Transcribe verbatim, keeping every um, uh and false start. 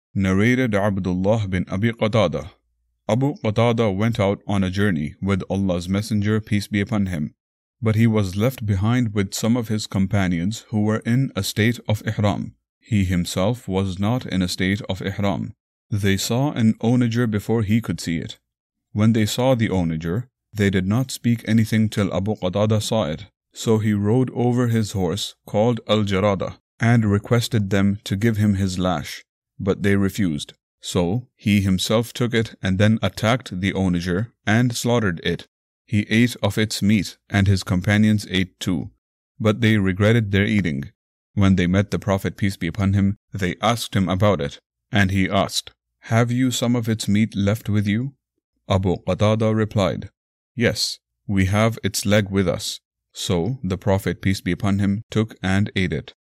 Narrated Abdullah bin Abi Qatada. Abu Qatada went out on a journey with Allah's Messenger, peace be upon him, but he was left behind with some of his companions who were in a state of ihram. He himself was not in a state of ihram. They saw an onager before he could see it. When they saw the onager, they did not speak anything till Abu Qatada saw it. So he rode over his horse, called Al-Jarada, and requested them to give him his lash, but they refused. So he himself took it and then attacked the onager and slaughtered it. He ate of its meat, and his companions ate too, but they regretted their eating. When they met the Prophet, peace be upon him, they asked him about it, and he asked, "Have you some of its meat left with you?" Abu Qatada replied, "Yes, we have its leg with us." So the Prophet, peace be upon him, took and ate it.